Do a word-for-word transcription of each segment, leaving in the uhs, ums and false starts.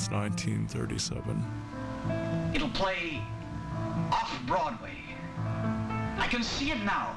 since nineteen thirty-seven. It'll play off-Broadway. I can see it now.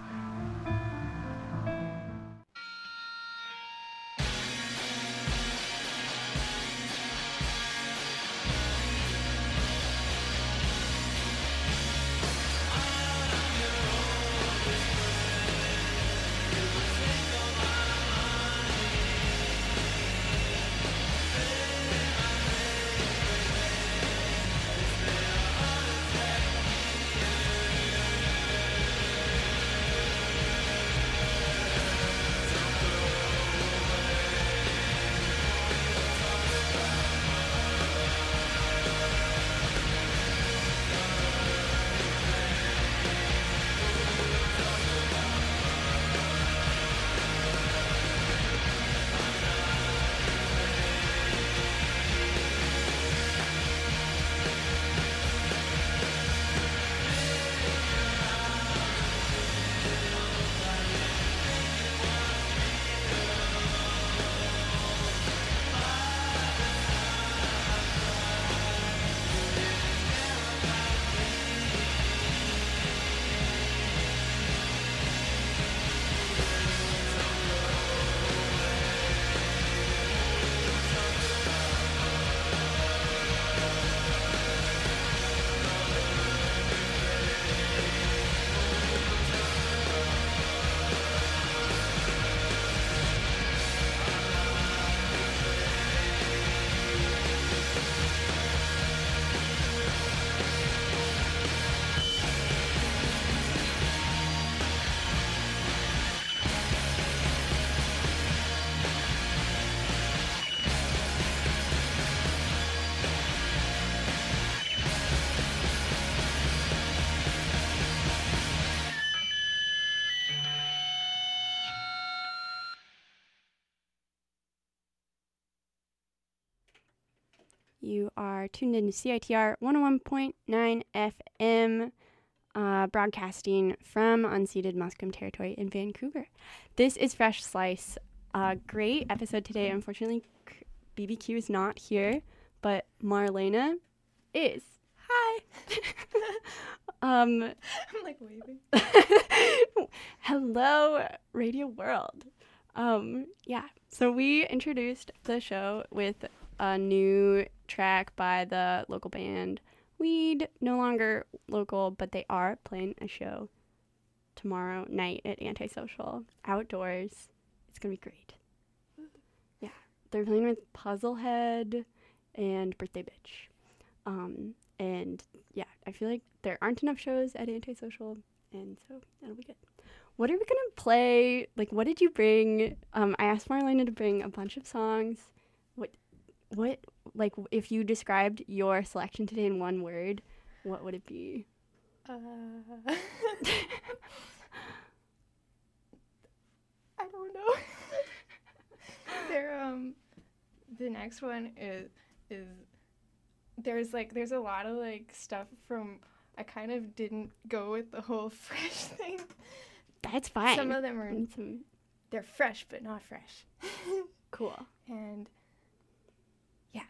You are tuned into C I T R one oh one point nine F M, uh, broadcasting from unceded Musqueam territory in Vancouver. This is Fresh Slice. Uh, great episode today. Unfortunately, B B Q is not here, but Marlena is. Hi. um, I'm like waving. Hello, Radio World. Um, yeah, so we introduced the show with a new track by the local band Weed. No longer local, but they are playing a show tomorrow night at Antisocial outdoors. It's gonna be great. Yeah, they're playing with Puzzlehead and Birthday Bitch. Um, and yeah, I feel like there aren't enough shows at Antisocial, and so that'll be good. What are we gonna play? Like, what did you bring? Um, I asked Marlena to bring a bunch of songs. What, what, like, if you described your selection today in one word, what would it be? Uh, I don't know. There, um, the next one is is there's like there's a lot of like stuff from. I kind of didn't go with the whole fresh thing. That's fine. Some of them are Some... they're fresh but not fresh. Cool. And yeah.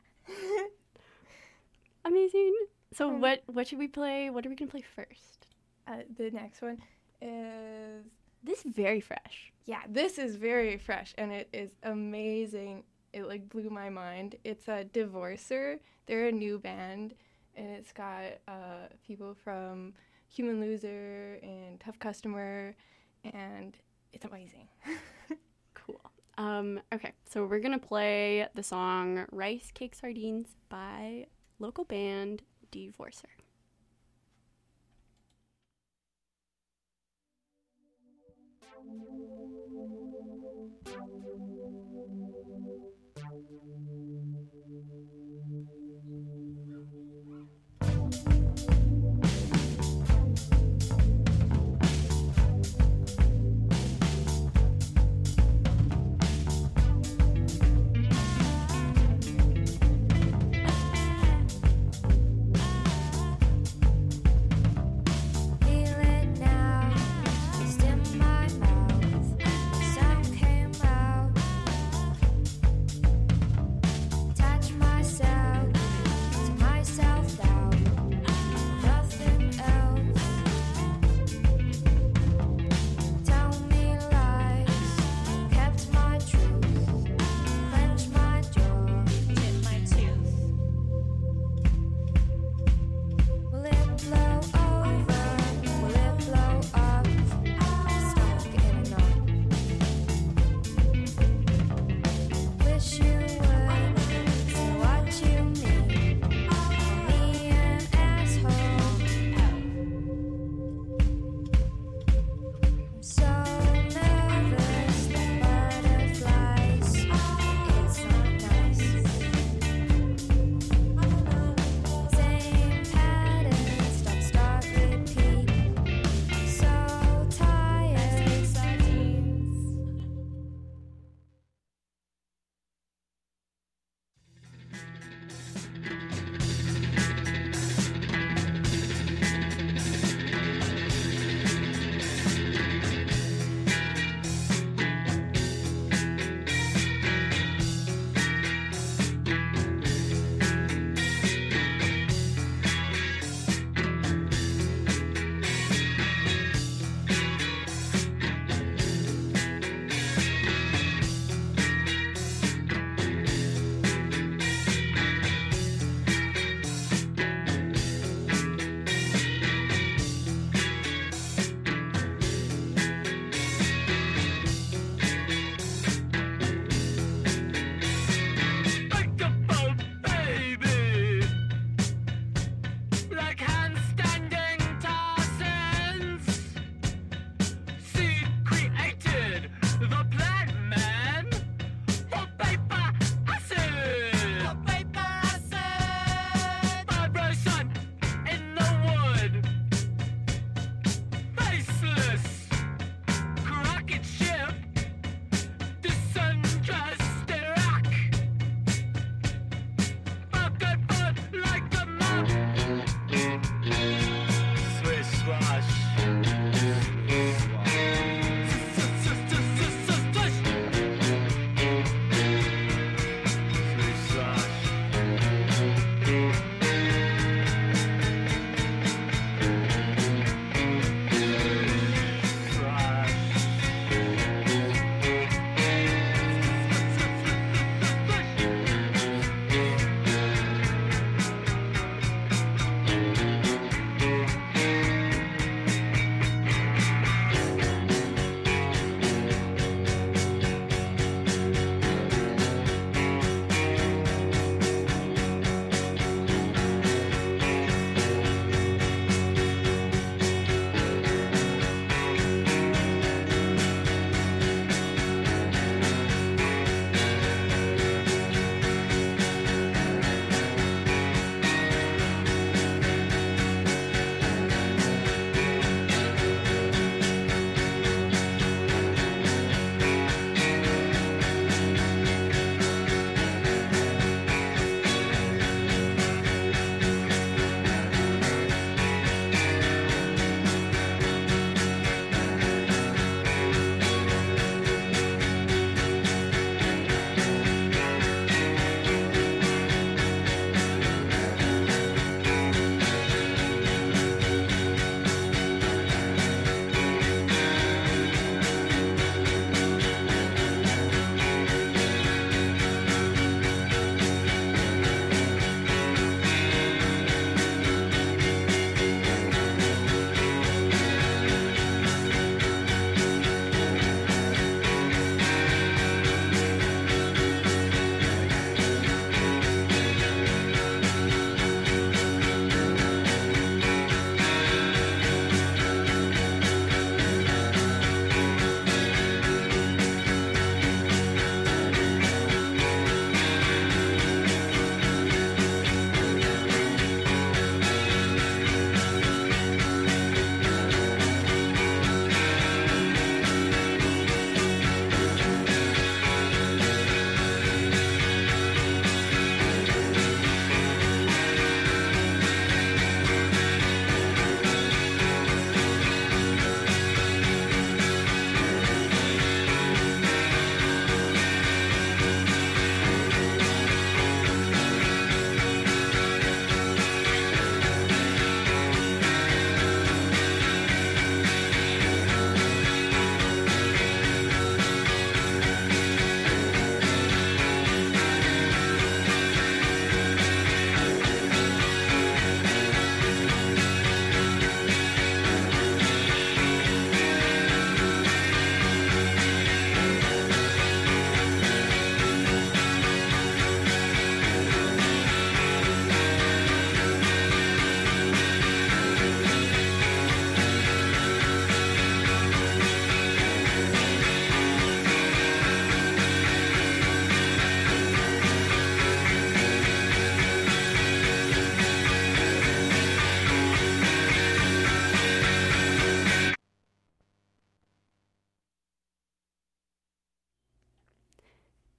Amazing. So Um, what what should we play? What are we gonna play first? Uh, the next one is This is very fresh. yeah. This is very fresh and it is amazing. It like blew my mind. It's a Divorcer. They're a new band and it's got uh, people from Human Loser and Tough Customer, and it's amazing. Cool. Um, okay, so we're gonna play the song Rice Cake Sardines by local band Divorcer. Feel it now, just in my mouth.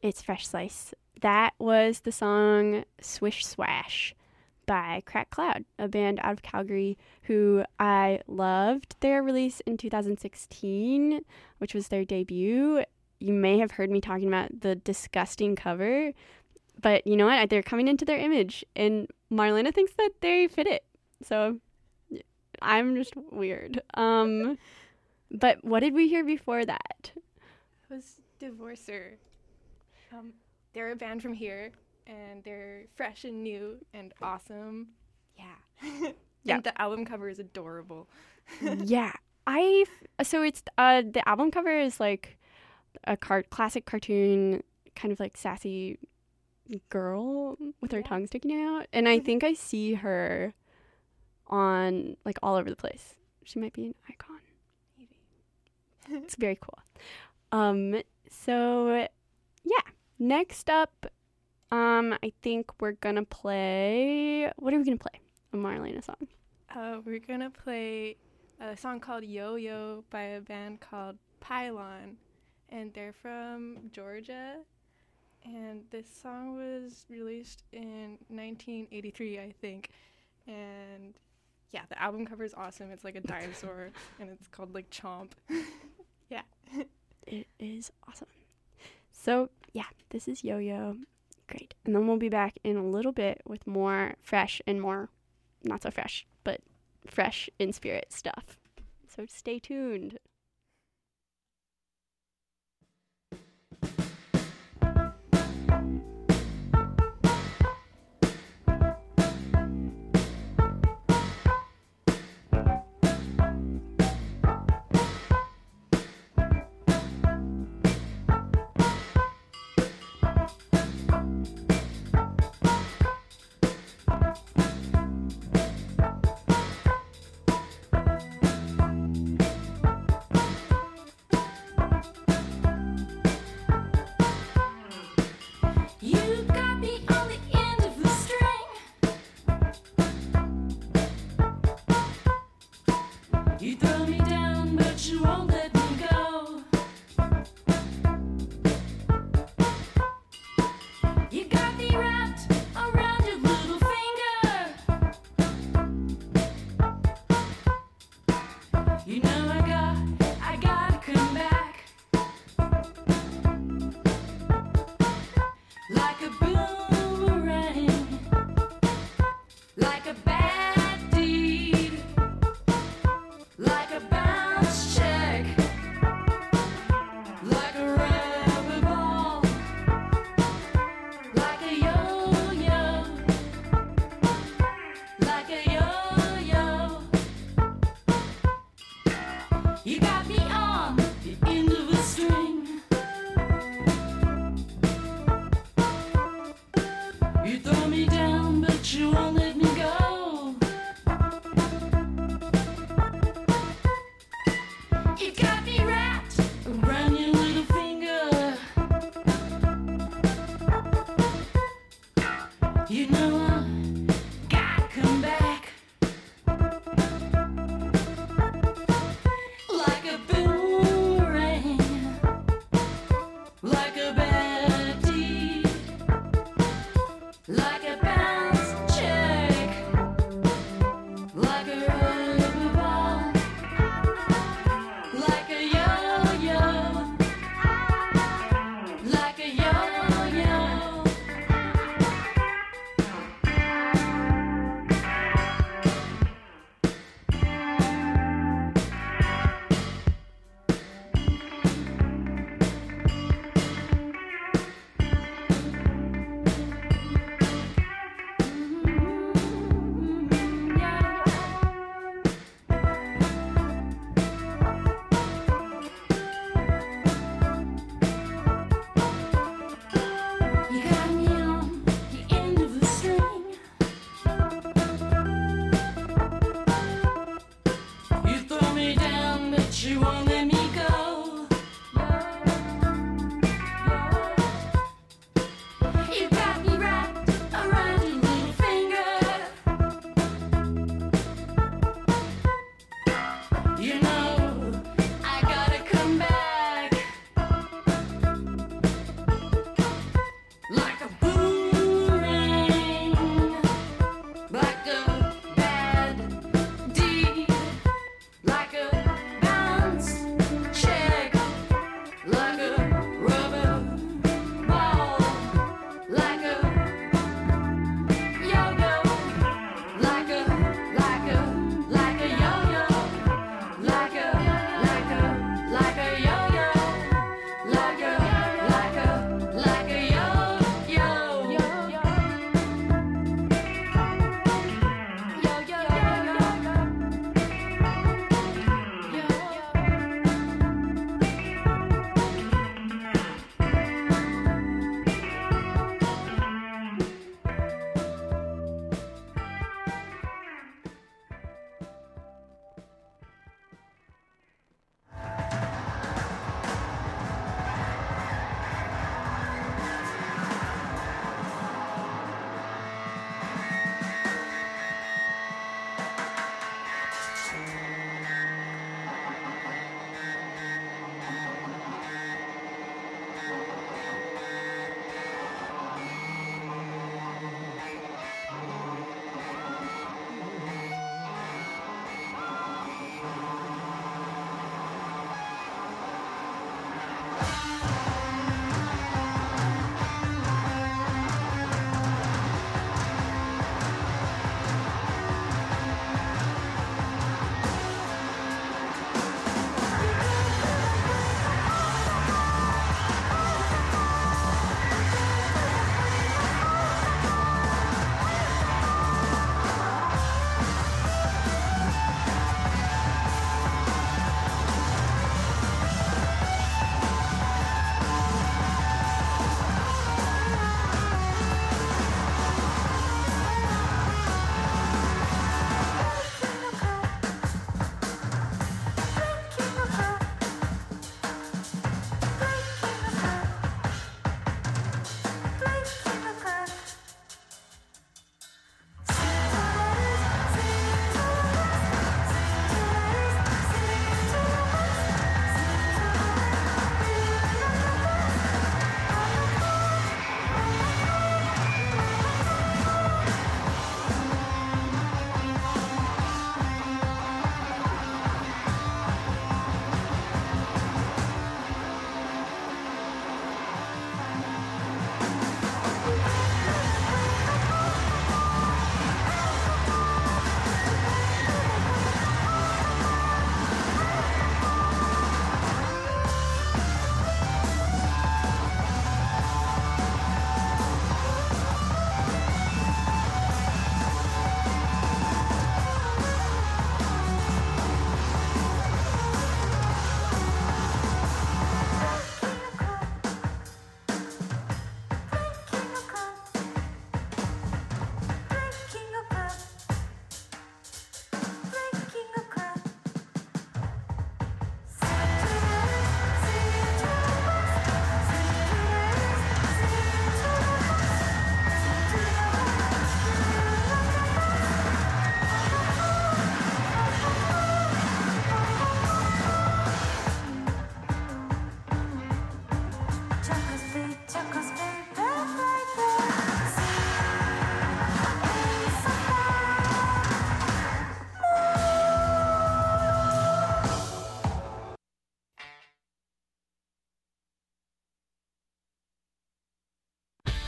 It's Fresh Slice. That was the song Swish Swash by Crack Cloud, a band out of Calgary who I loved their release in two thousand sixteen, which was their debut. You may have heard me talking about the disgusting cover, but you know what? They're coming into their image, and Marlena thinks that they fit it. So I'm just weird. Um, but what did we hear before that? It was Divorcer. Um, they're a band from here, and they're fresh and new and awesome. Yeah. Yeah. And the album cover is adorable. Yeah. I so it's uh the album cover is like a car- classic cartoon, kind of like sassy girl with her Yeah. tongue sticking out, and I think I see her on like all over the place. She might be an icon. Maybe. It's very cool. Um so yeah, next up um I think we're gonna play what are we gonna play? A Marlena song. Uh, we're gonna play a song called Yo Yo by a band called Pylon, and they're from Georgia. And this song was released in nineteen eighty-three, I think. And yeah, the album cover is awesome. It's like a dinosaur, and it's called like Chomp. Yeah. It is awesome. So yeah, this is Yo Yo. Great. And then we'll be back in a little bit with more fresh and more not so fresh, but fresh in spirit stuff. So stay tuned.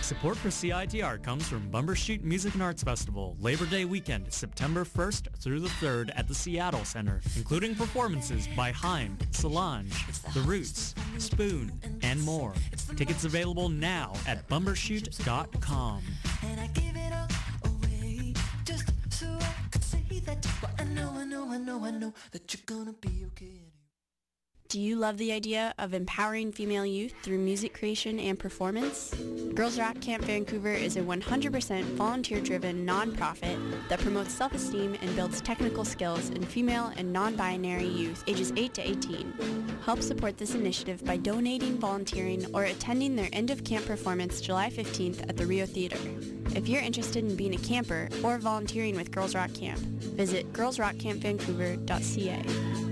Support for C I T R comes from Bumbershoot Music and Arts Festival, Labor Day weekend, September first through the third at the Seattle Center, including performances by Haim, Solange, The Roots, Spoon, and more. Tickets available now at bumbershoot dot com. And I give it all away just so I could say that. Well, I know, I know, I know, I know that you're gonna be okay. Do you love the idea of empowering female youth through music creation and performance? Girls Rock Camp Vancouver is a one hundred percent volunteer-driven nonprofit that promotes self-esteem and builds technical skills in female and non-binary youth ages eight to eighteen. Help support this initiative by donating, volunteering, or attending their end-of-camp performance July fifteenth at the Rio Theater. If you're interested in being a camper or volunteering with Girls Rock Camp, visit girls rock camp vancouver dot c a.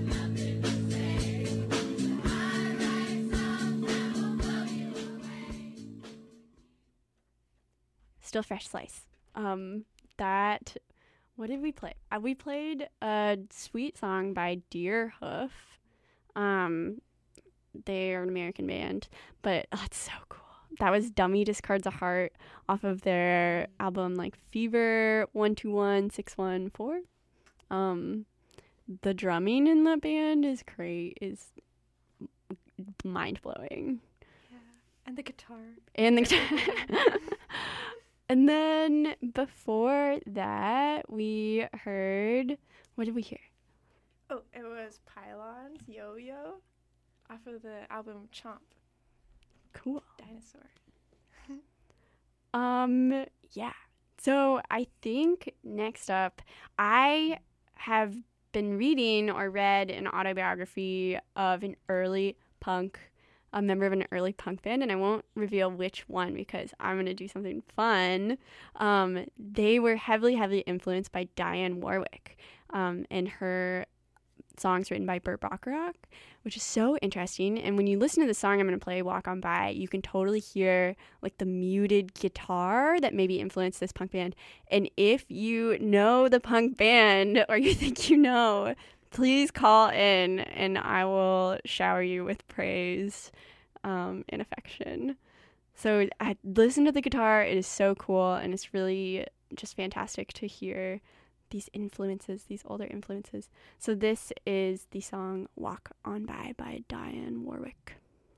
Still Fresh Slice. Um, that, what did we play? Uh, we played a sweet song by Deerhoof. Um, they're an American band, but oh, it's so cool. That was Dummy Discards a Heart off of their album like Fever one two one six one four. Um, the drumming in the band is great, is mind blowing. Yeah, and the guitar. And the guitar. And then before that, we heard, what did we hear? Oh, it was Pylons, Yo-Yo, off of the album Chomp. Cool. Dinosaur. Um, yeah. So I think next up, I have been reading or read an autobiography of an early punk a member of an early punk band, and I won't reveal which one because I'm going to do something fun. Um, they were heavily, heavily influenced by Dionne Warwick um, and her songs written by Burt Bacharach, which is so interesting. And when you listen to the song I'm going to play, Walk On By, you can totally hear like the muted guitar that maybe influenced this punk band. And if you know the punk band or you think you know, please call in and I will shower you with praise um, and affection. So I listen to the guitar. It is so cool, and it's really just fantastic to hear these influences, these older influences. So this is the song Walk On By by Dionne Warwick.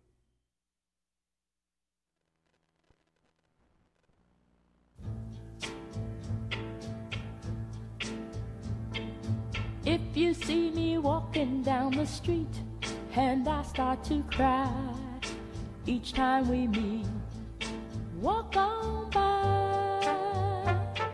If you see me walking down the street and I start to cry each time we meet, walk on by,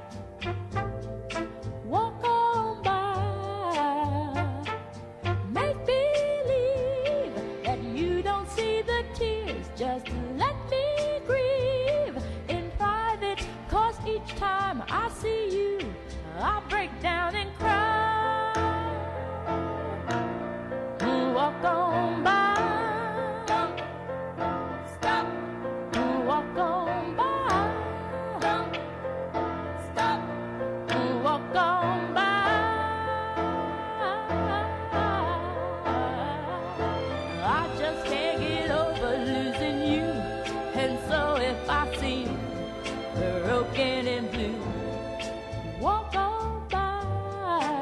walk on by. Make believe that you don't see the tears, just let me grieve in private, 'cause each time I see you, I break down and cry. Walk on by, don't stop. Walk on by, don't stop. Walk on by. I just can't get over losing you, and so if I seem broken and blue, walk on by.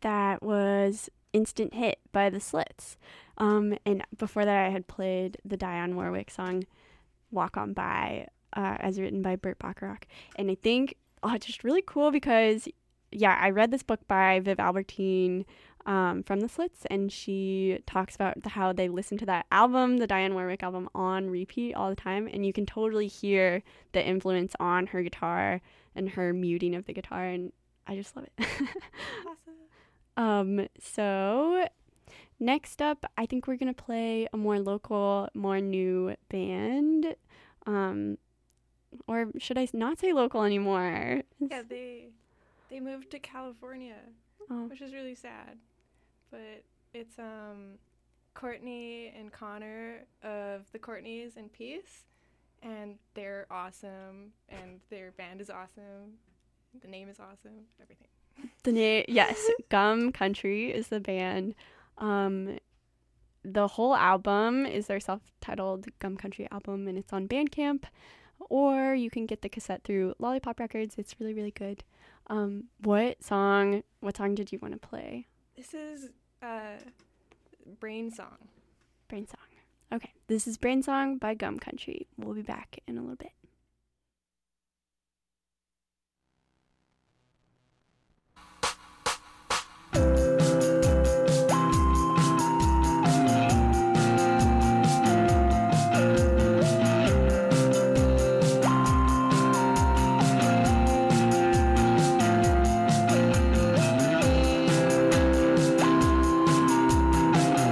that was Instant Hit by The Slits. Um, and before that, I had played the Dionne Warwick song Walk On By, uh, as written by Burt Bacharach. And I think, oh, it's just really cool because, yeah, I read this book by Viv Albertine um, from The Slits, and she talks about the, how they listen to that album, the Dionne Warwick album, on repeat all the time. And you can totally hear the influence on her guitar and her muting of the guitar. And I just love it. Awesome. Um, so next up, I think we're going to play a more local, more new band. Um, or should I not say local anymore? Yeah, they they moved to California, Oh. which is really sad. But it's um Courtney and Connor of the Courtneys and Peace, and they're awesome, and their band is awesome. The name is awesome. Everything. The name, yes, Gum Country is the band. Um, the whole album is their self-titled Gum Country album, and it's on Bandcamp, or you can get the cassette through Lollipop Records. It's really, really good. Um, what song? What song did you want to play? This is uh Brain Song. Brain Song. Okay, this is Brain Song by Gum Country. We'll be back in a little bit.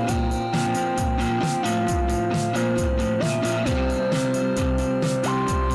Thank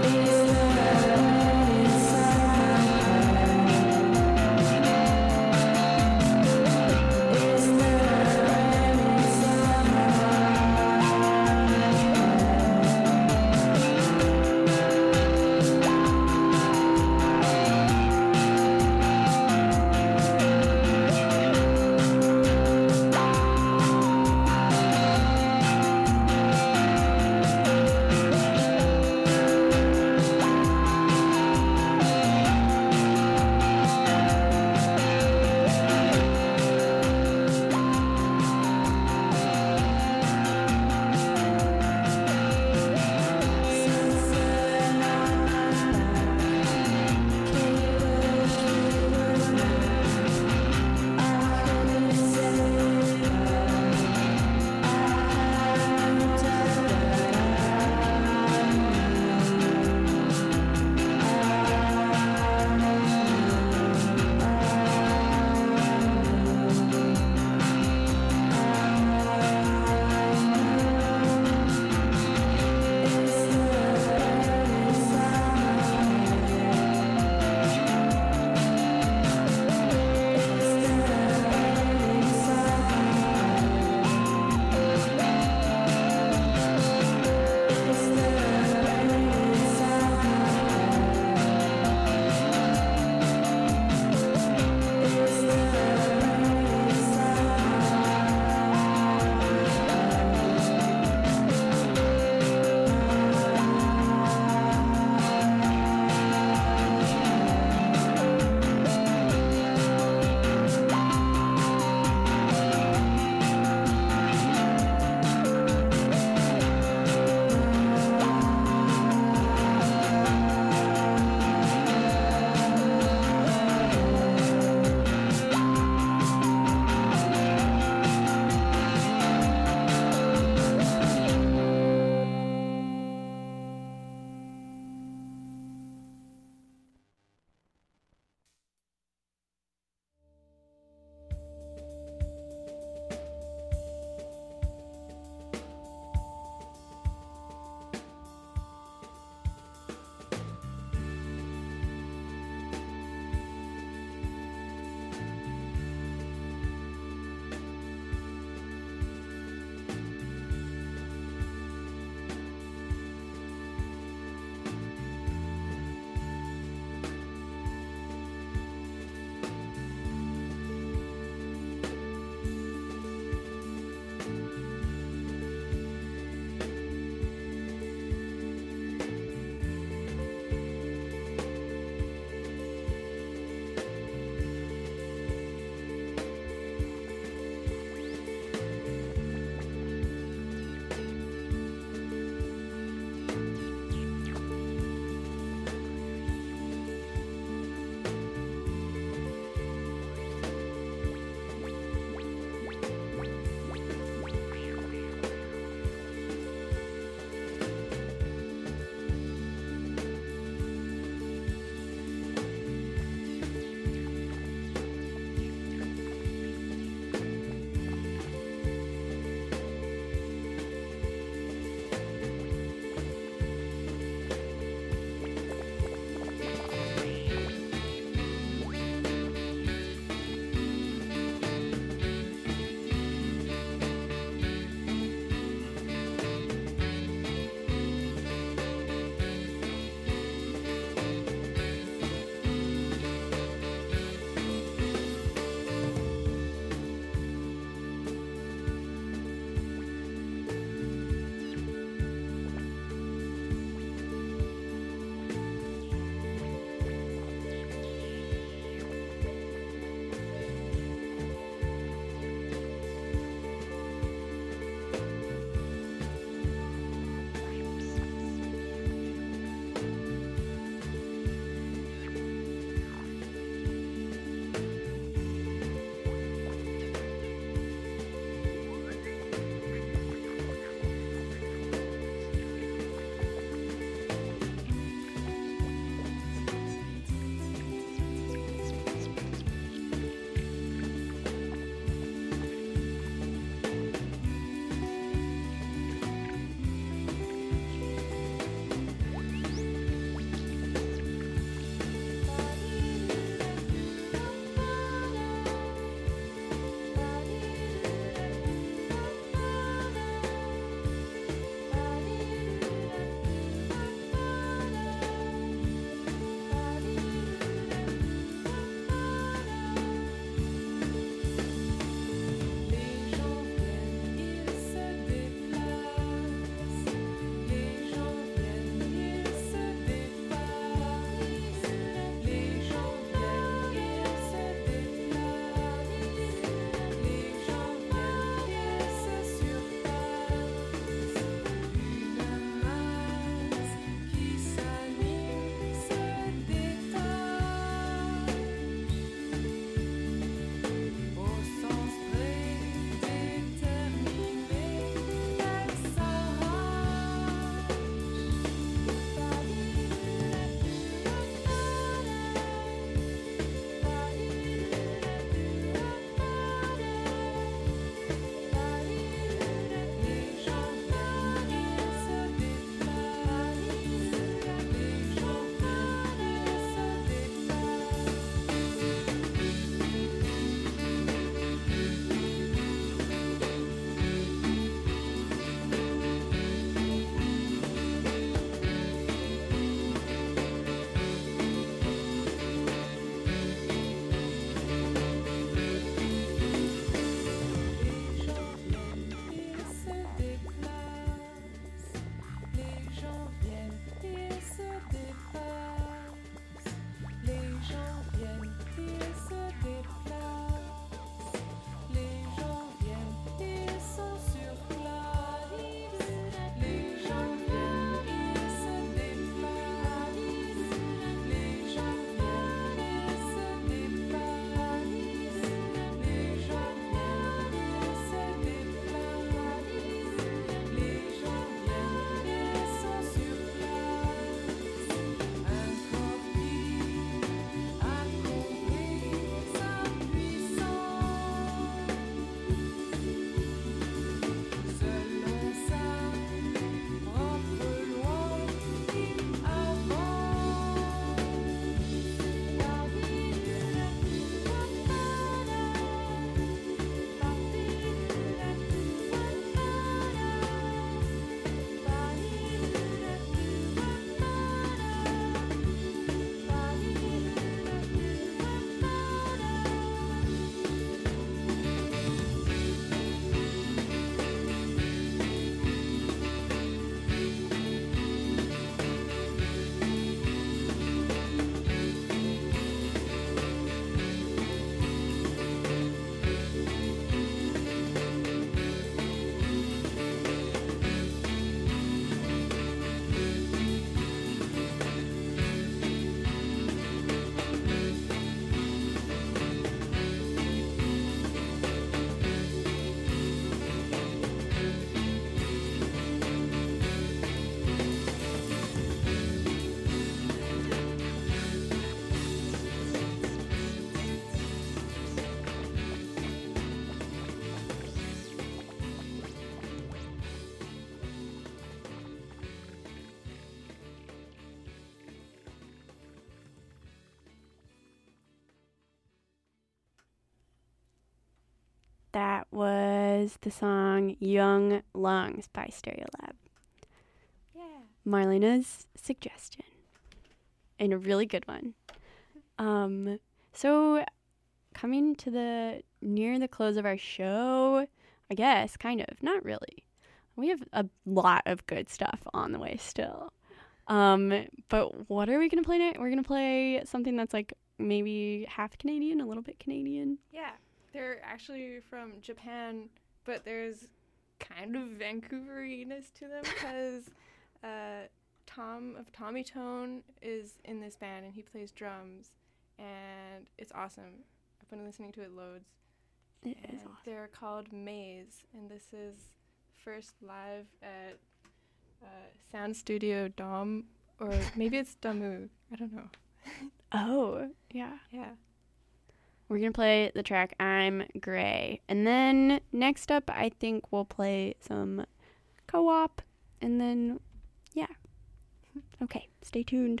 that was the song Young Lungs by Stereolab. Yeah. Marlena's suggestion. And a really good one. Um, so coming to the near the close of our show, I guess, kind of, not really. We have a lot of good stuff on the way still. Um, but what are we going to play next? We're going to play something that's like maybe half Canadian, a little bit Canadian. Yeah. They're actually from Japan, but there's kind of Vancouveriness to them because uh, Tom of Tommy Tone is in this band and he plays drums, and it's awesome. I've been listening to it loads. It and is awesome. They're called Maze, and this is first live at uh, Sound Studio Dom, or maybe it's Damu. I don't know. Oh, yeah. Yeah. We're going to play the track I'm Gray. And then next up, I think we'll play some co-op. And then, yeah. Okay, stay tuned.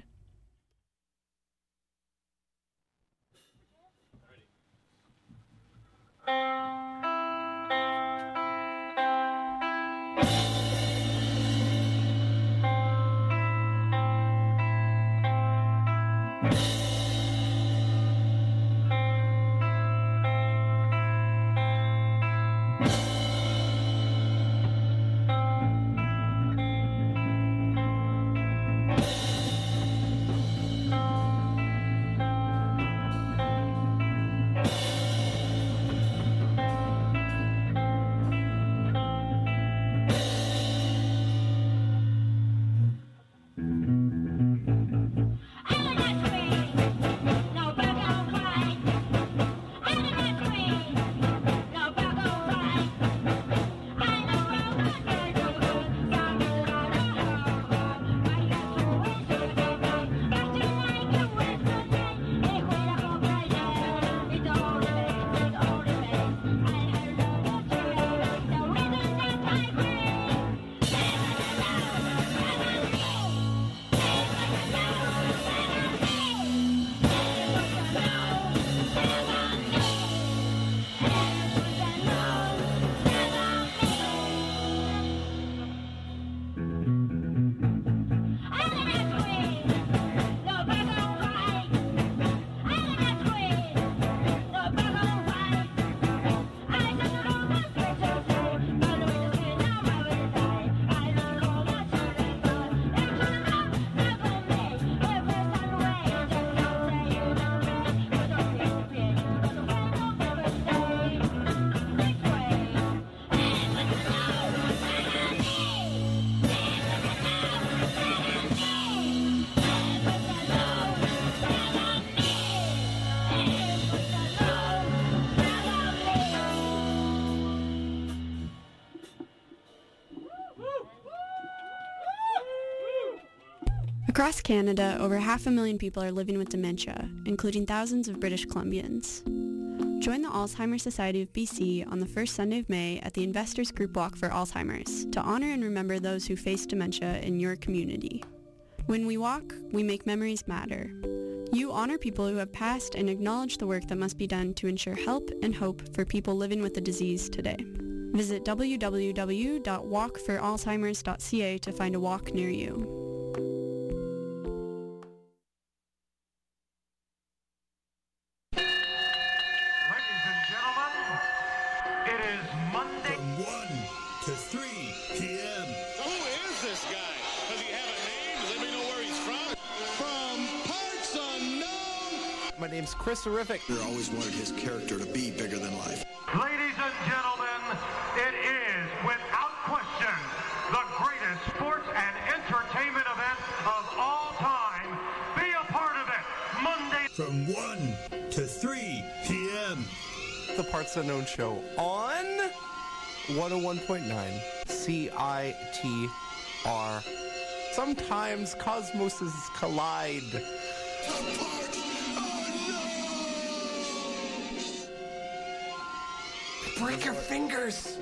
Across Canada, over half a million people are living with dementia, including thousands of British Columbians. Join the Alzheimer's Society of B C on the first Sunday of May at the Investors Group Walk for Alzheimer's to honor and remember those who face dementia in your community. When we walk, we make memories matter. You honor people who have passed and acknowledge the work that must be done to ensure help and hope for people living with the disease today. Visit w w w dot walk for alzheimers dot c a to find a walk near you. My name's Chris Horrific. I always wanted his character to be bigger than life. Ladies and gentlemen, it is, without question, the greatest sports and entertainment event of all time. Be a part of it, Monday. From one to three p.m. The Parts Unknown Show on one oh one point nine C I T R. Sometimes cosmoses collide. Break your fingers!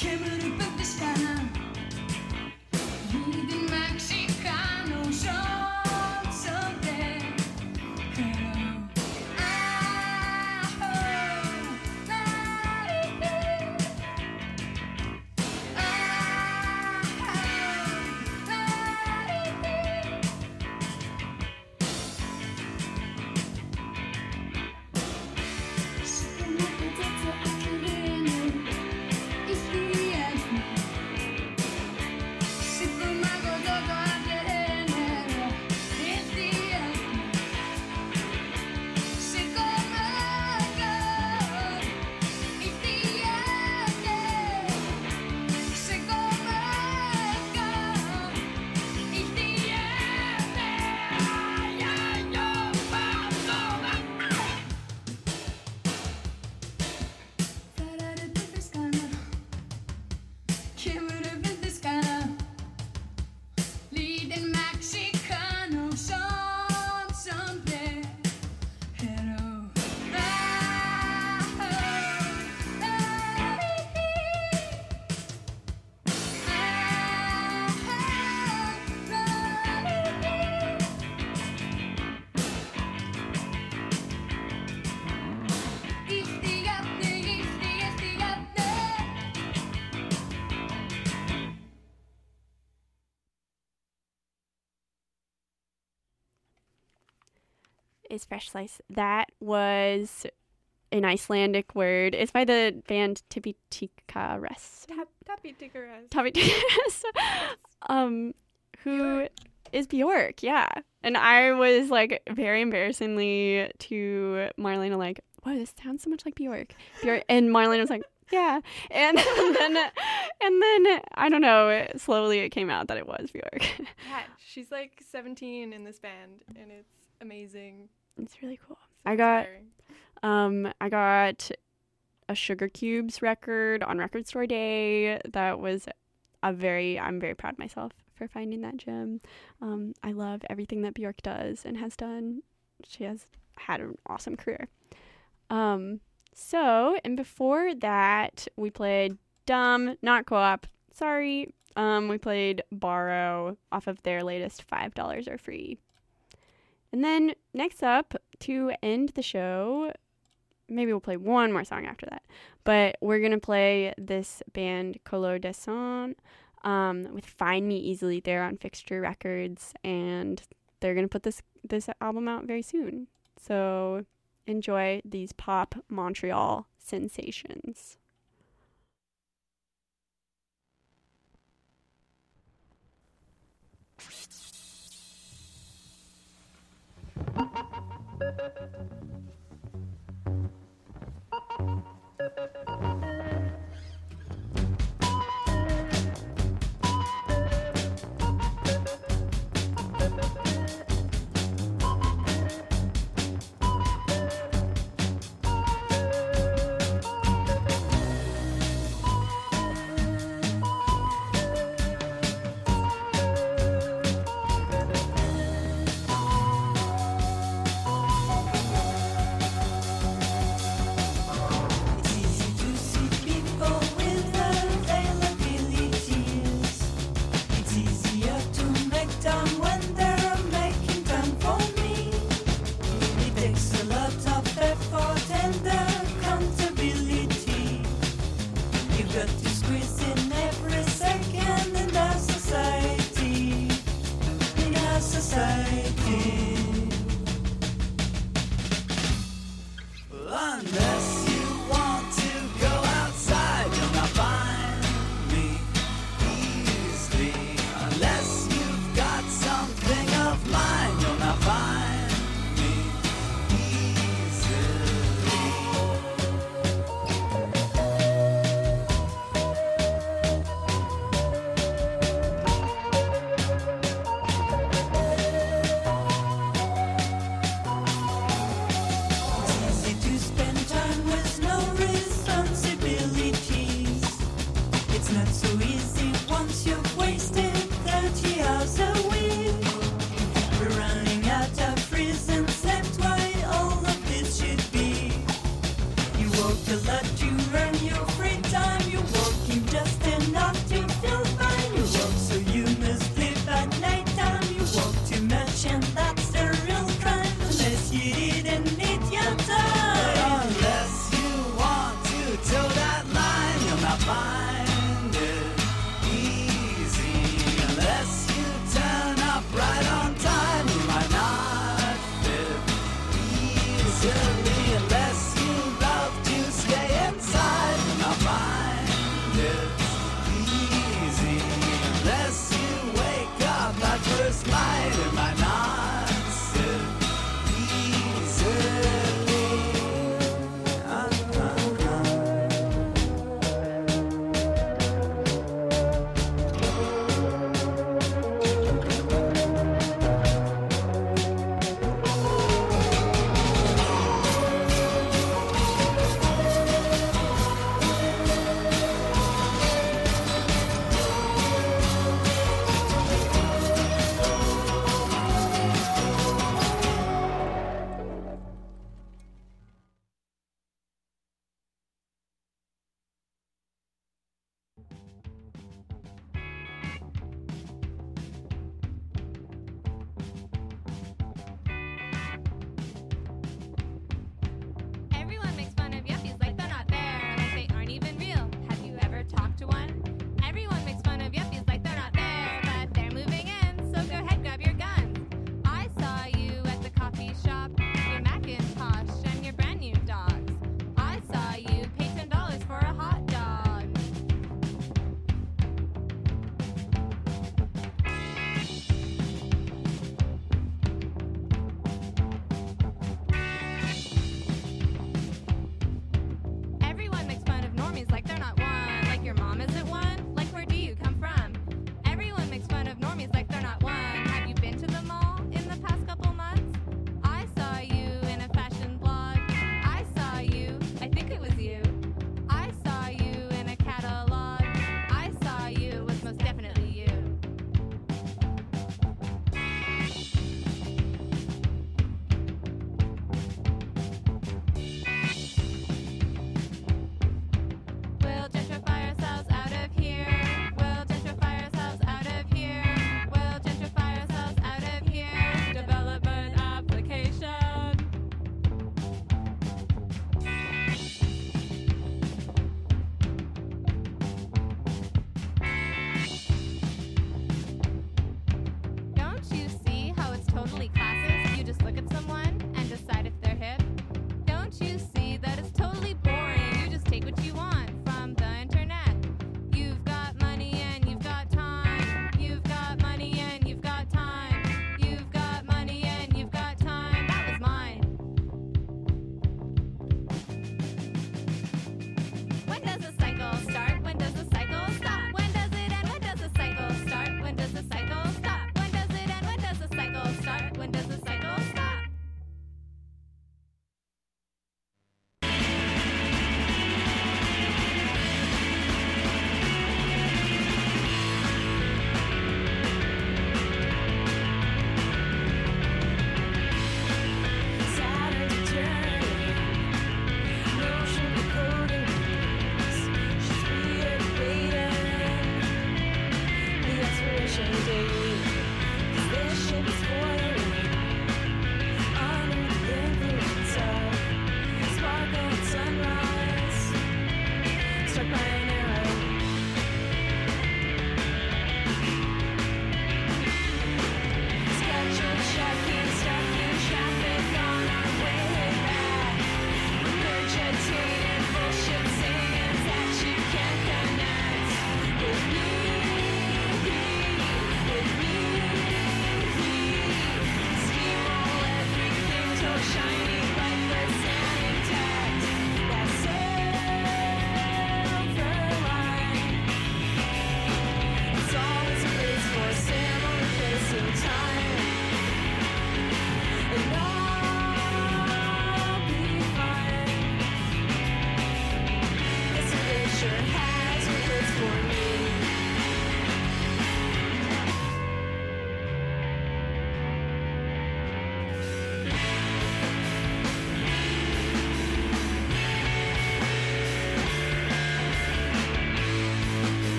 Is Fresh Slice. That was an Icelandic word. It's by the band Tippy Tika Rest. Tappy Ticker has. Tappy Tika Rest. Um, who is Bjork, yeah. And I was like very embarrassingly to Marlena like, whoa, this sounds so much like Bjork. Bjork and Marlena was like, yeah. And then and then I don't know, slowly it came out that it was Bjork. Yeah, she's like seventeen in this band and it's amazing. It's really cool. It's I got inspiring. um I got a Sugar Cubes record on Record Store Day. That was a very I'm very proud of myself for finding that gem. Um I love everything that Bjork does and has done. She has had an awesome career. Um so, and before that, we played Dumb, not Co-op. Sorry. Um we played Borrow off of their latest five dollars Are Free. And then next up, to end the show, maybe we'll play one more song after that, but we're going to play this band Color de Son um, with Find Me Easily. They're on Fixture Records, and they're going to put this, this album out very soon. So enjoy these pop Montreal sensations. To let you earn your free time, you're working just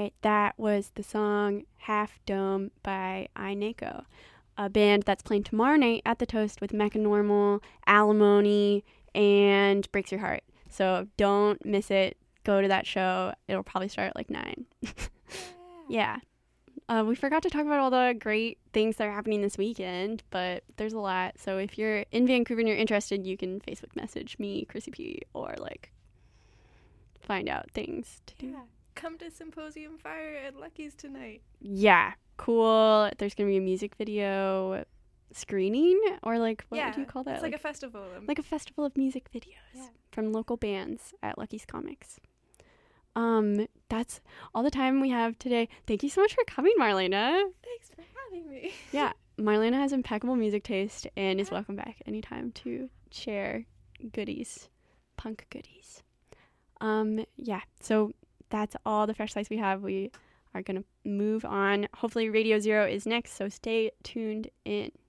right, that was the song Half Dome by iNako, a band that's playing tomorrow night at the Toast with Mecca Normal, Alimony, and Breaks Your Heart. So don't miss it. Go to that show. It'll probably start at like nine. Yeah. Uh, we forgot to talk about all the great things that are happening this weekend, but there's a lot. So if you're in Vancouver and you're interested, you can Facebook message me, Chrissy P, or like find out things to do. Yeah. Come to Symposium Fire at Lucky's tonight. Yeah, cool. There's going to be a music video screening, or like, what yeah, would you call that? It's like, like a festival. Like a festival of music videos yeah. from local bands at Lucky's Comics. Um, that's all the time we have today. Thank you so much for coming, Marlena. Thanks for having me. Yeah, Marlena has impeccable music taste and is welcome back anytime to share goodies, punk goodies. Um, yeah, so that's all the Fresh Slice we have. We are going to move on. Hopefully Radio Zero is next, so stay tuned in.